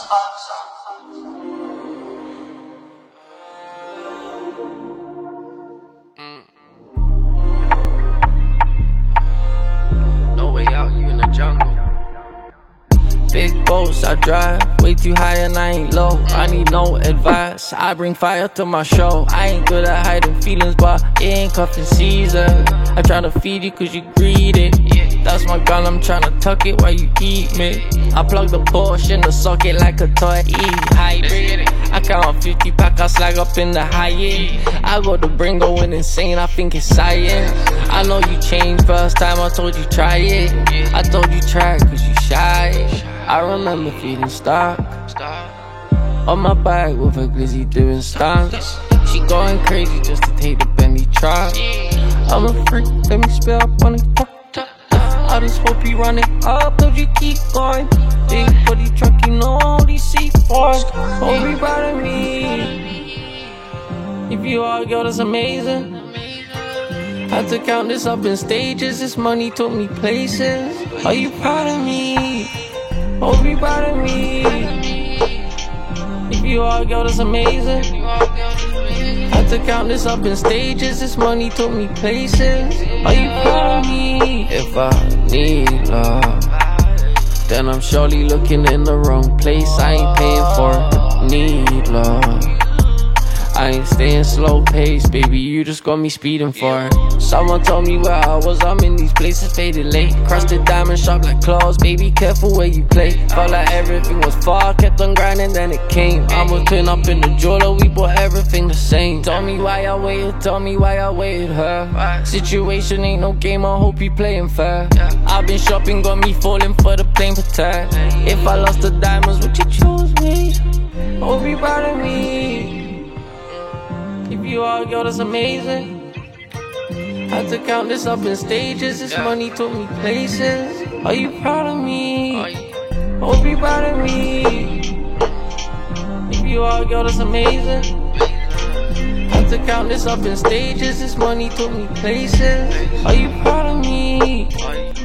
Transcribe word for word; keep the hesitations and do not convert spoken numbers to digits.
No way out, you in the jungle. Big boats I drive, way too high and I ain't low. I need no advice, I bring fire to my show. I ain't good at hiding feelings, but it ain't cuffing season. I'm tryna feed you cause you greedy. That's my gun, I'm tryna tuck it while you eat me. I plug the Porsche in the socket like a toy E hybrid. I count fifty pack, I slag up in the Hyatt. I go to Bringo and insane, I think it's science. I know you changed first time, I told you try it. I told you try it cause you shy. I remember feeling stuck on my bike with a glizzy doing stunts. She going crazy just to take the Bentley truck. I'm a freak, let me spill up on the top. I just hope you run it up, don't you keep going. Big body truck, you know all these C fours. Hope you proud of me. If you are a girl, that's amazing. Had to count this up in stages, this money took me places. Are you proud of me? Hope you proud of me. If you are a girl, that's amazing. Had to count this up in stages, this money took me places. Are you proud of me? If I need love, then I'm surely looking in the wrong place. I ain't paying for it, need love. I ain't staying slow pace, baby, you just got me speeding for it. Someone told me where I was, I'm in these places faded late. Crushed the diamond sharp like claws, baby, careful where you play. Felt like everything was far, kept on grinding, then it came. I was twin up in the jeweler, we bought everything the same. Told me why I waited, told me why I waited her. Situation ain't no game, I hope you playing fair. I've been shopping, got me falling for the plane protect. If I lost the diamonds, would you choose me? Hope you proud of me. If you are a girl, that's amazing. Had to count this up in stages, this money took me places. Are you proud of me? Hope you proud of me. If you are a girl, that's amazing. Had to count this up in stages, this money took me places. Are you proud of me?